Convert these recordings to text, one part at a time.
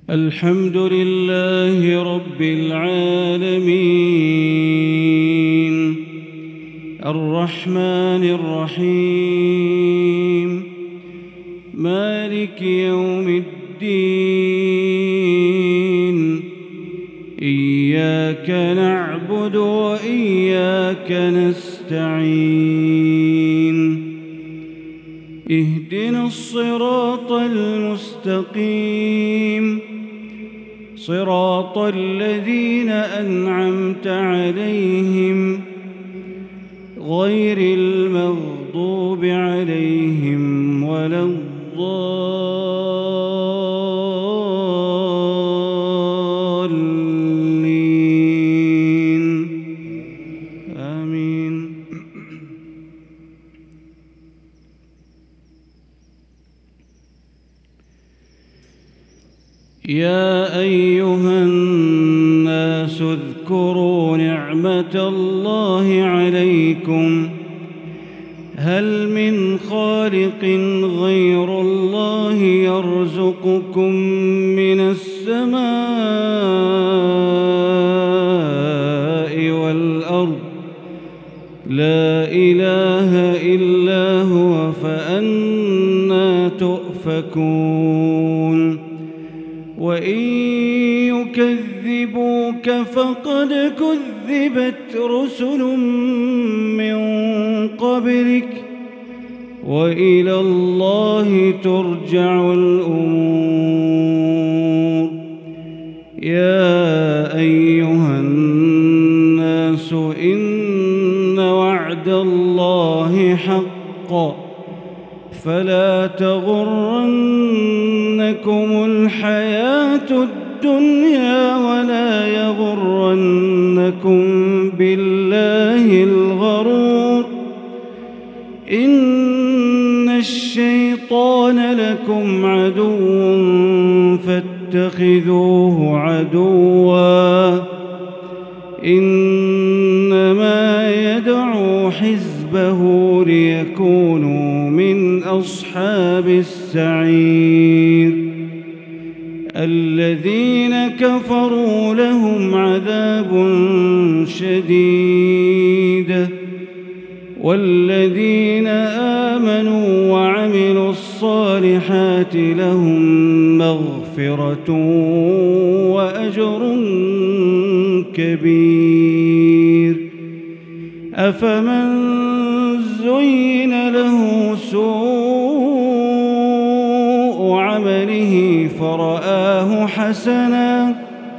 الحمد لله رب العالمين الرحمن الرحيم مالك يوم الدين إياك نعبد وإياك نستعين اهدنا الصراط المستقيم صراط الذين أنعمت عليهم غير المغضوب عليهم ولا الضالين آمين. يا أيها الناس اذكروا نعمة الله عليكم هل من خالق غير الله يرزقكم من السماء والأرض لا إله إلا هو فأنى تؤفكون وإن يكذبوك فقد كذبت رسل من قبلك وإلى الله ترجع الأمور. يا أيها الناس إن وعد الله حق فلا تغرنكم الحياة الدنيا ولا يغرنكم بالله الغرور إن الشيطان لكم عدو فاتخذوه عدوا إنما يدعو حزبه ليكونوا من أصحاب السعير. الذين كفروا لهم عذاب شديد والذين آمنوا وعملوا الصالحات لهم مغفرة وأجر كبير. أفمن زين له سوء عمله فرآه حسنا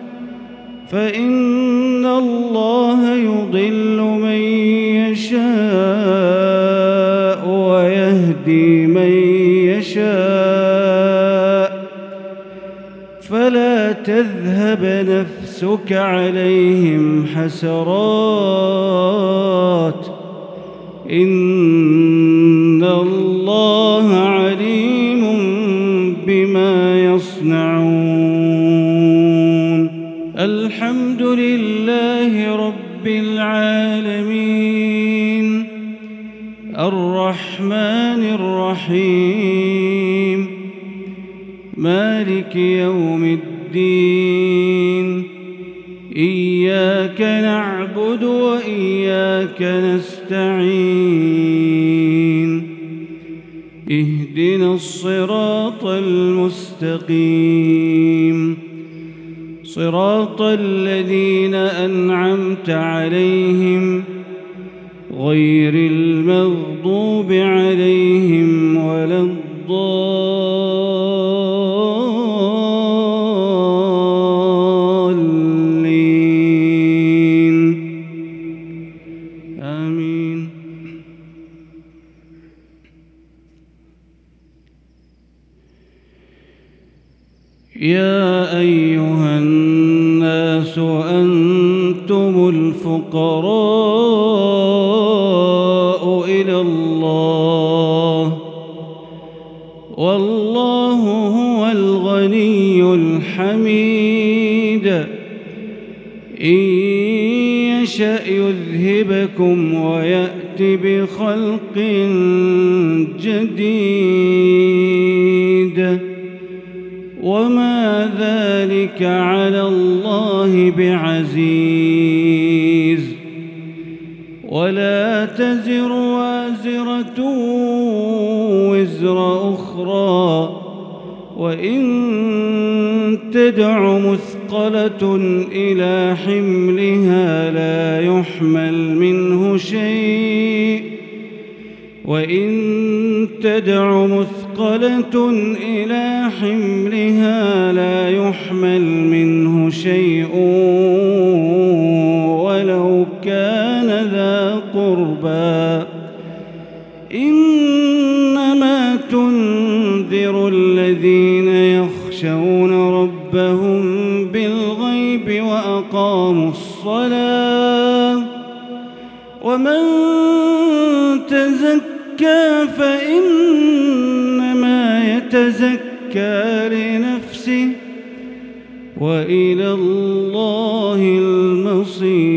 فإن الله يضل من يشاء ويهدي من يشاء فلا تذهب نفسك عليهم حسرات إن الله عليم بما يصنعون. الحمد لله رب العالمين الرحمن الرحيم مالك يوم الدين إياك نعبد وإياك نستعين اهدنا الصراط المستقيم صراط الذين أنعمت عليهم غير المغضوب عليهم ولا الضالين آمين. يا أيها الناس أنتم الفقراء إلى الله والله هو الغني الحميد. إن يشأ يذهبكم ويأت بخلق جديد وما ذلك على الله بعزيز. ولا تزر وازرة وزر أخرى، وإن تدع مثقلة إلى حملها لا يحمل منه شيء، وإن تدع مثقلة إلى حملها لا يحمل منه شيء ولو كان ذا قربى. إنما تنذر الذين يخشون ربهم بالغيب وأقاموا الصلاة، ومن تزكى فإنما يتزكى لنفسه، وإلى الله المصير.